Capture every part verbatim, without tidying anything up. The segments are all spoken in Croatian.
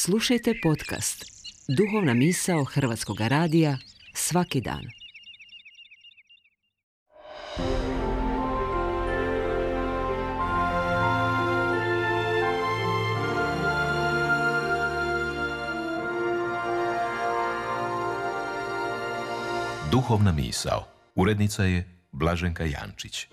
Slušajte podcast Duhovna misao Hrvatskog radija svaki dan. Duhovna misao. Urednica je Blaženka Jančić.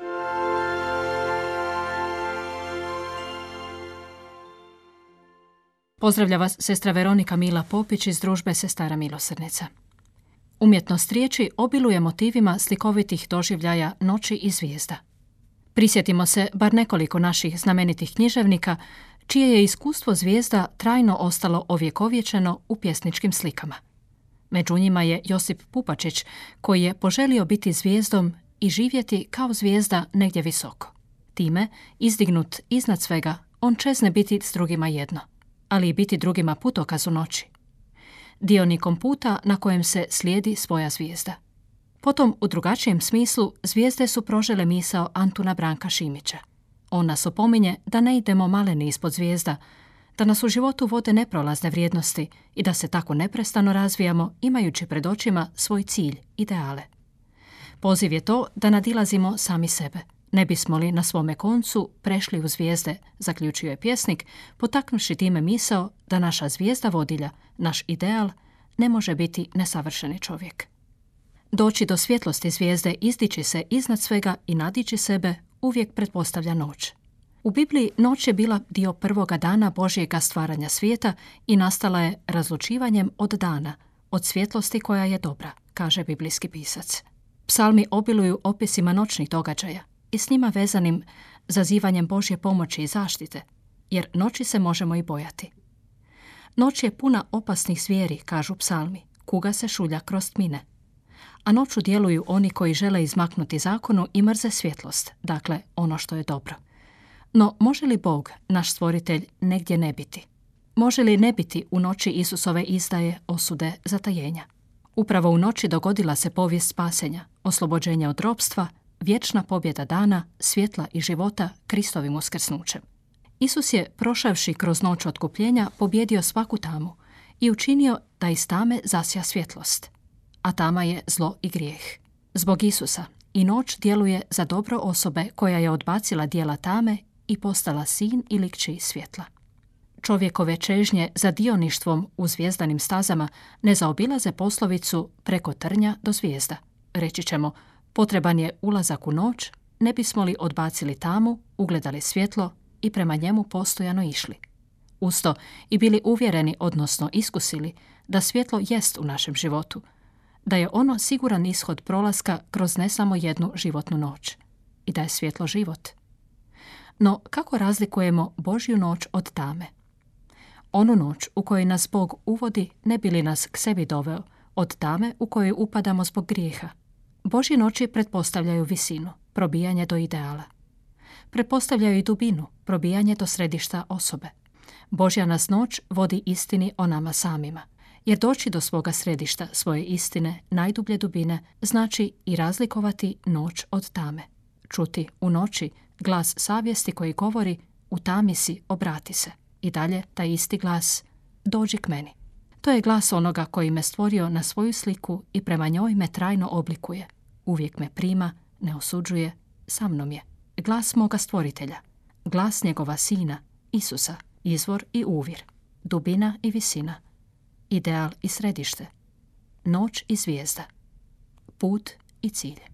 Pozdravlja vas sestra Veronika Mila Popić iz družbe Sestara milosrdnica. Umjetnost riječi obiluje motivima slikovitih doživljaja noći i zvijezda. Prisjetimo se bar nekoliko naših znamenitih književnika, čije je iskustvo zvijezda trajno ostalo ovjekovječeno u pjesničkim slikama. Među njima je Josip Pupačić, koji je poželio biti zvijezdom i živjeti kao zvijezda negdje visoko. Time, izdignut iznad svega, on čezne biti s drugima jedno, ali i biti drugima putokaz u noći. Dionikom puta na kojem se slijedi svoja zvijezda. Potom, u drugačijem smislu, zvijezde su prožele misao Antuna Branka Šimića. On nas opominje da ne idemo maleni ispod zvijezda, da nas u životu vode neprolazne vrijednosti i da se tako neprestano razvijamo imajući pred očima svoj cilj, ideale. Poziv je to da nadilazimo sami sebe. Ne bismo li na svome koncu prešli u zvijezde, zaključio je pjesnik, potaknuši time misao da naša zvijezda vodilja, naš ideal, ne može biti nesavršeni čovjek. Doći do svjetlosti zvijezde, izdići se iznad svega i nadići sebe uvijek pretpostavlja noć. U Bibliji noć je bila dio prvoga dana Božjega stvaranja svijeta i nastala je razlučivanjem od dana, od svjetlosti koja je dobra, kaže biblijski pisac. Psalmi obiluju opisima noćnih događaja i s njima vezanim zazivanjem Božje pomoći i zaštite, jer noći se možemo i bojati. Noć je puna opasnih zvijeri, kažu psalmi, kuga se šulja kroz tmine. A noću djeluju oni koji žele izmaknuti zakonu i mrze svjetlost, dakle ono što je dobro. No, može li Bog, naš stvoritelj, negdje ne biti? Može li ne biti u noći Isusove izdaje, osude, zatajenja? Upravo u noći dogodila se povijest spasenja, oslobođenja od ropstva, vječna pobjeda dana, svjetla i života Kristovim uskrsnućem. Isus je, prošavši kroz noć otkupljenja, pobjedio svaku tamu i učinio da iz tame zasja svjetlost. A tama je zlo i grijeh. Zbog Isusa i noć djeluje za dobro osobe koja je odbacila djela tame i postala sin ili kći svjetla. Čovjekove čežnje za dioništvom u zvijezdanim stazama ne zaobilaze poslovicu preko trnja do zvijezda. Reći ćemo, potreban je ulazak u noć, ne bismo li odbacili tamu, ugledali svjetlo i prema njemu postojano išli. Usto i bili uvjereni, odnosno iskusili, da svjetlo jest u našem životu, da je ono siguran ishod prolaska kroz ne samo jednu životnu noć i da je svjetlo život. No, kako razlikujemo Božju noć od tame? Onu noć u kojoj nas Bog uvodi ne bi li nas k sebi doveo, od tame u kojoj upadamo zbog grijeha. Božje noći pretpostavljaju visinu, probijanje do ideala. Pretpostavljaju i dubinu, probijanje do središta osobe. Božja nas noć vodi istini o nama samima, jer doći do svoga središta, svoje istine, najdublje dubine, znači i razlikovati noć od tame. Čuti u noći glas savjesti koji govori u tami si, obrati se. I dalje taj isti glas, dođi k meni. To je glas onoga koji me stvorio na svoju sliku i prema njoj me trajno oblikuje. Uvijek me prima, ne osuđuje, sa mnom je. Glas moga stvoritelja, glas njegova sina, Isusa, izvor i uvir, dubina i visina, ideal i središte, noć i zvijezda, put i cilj.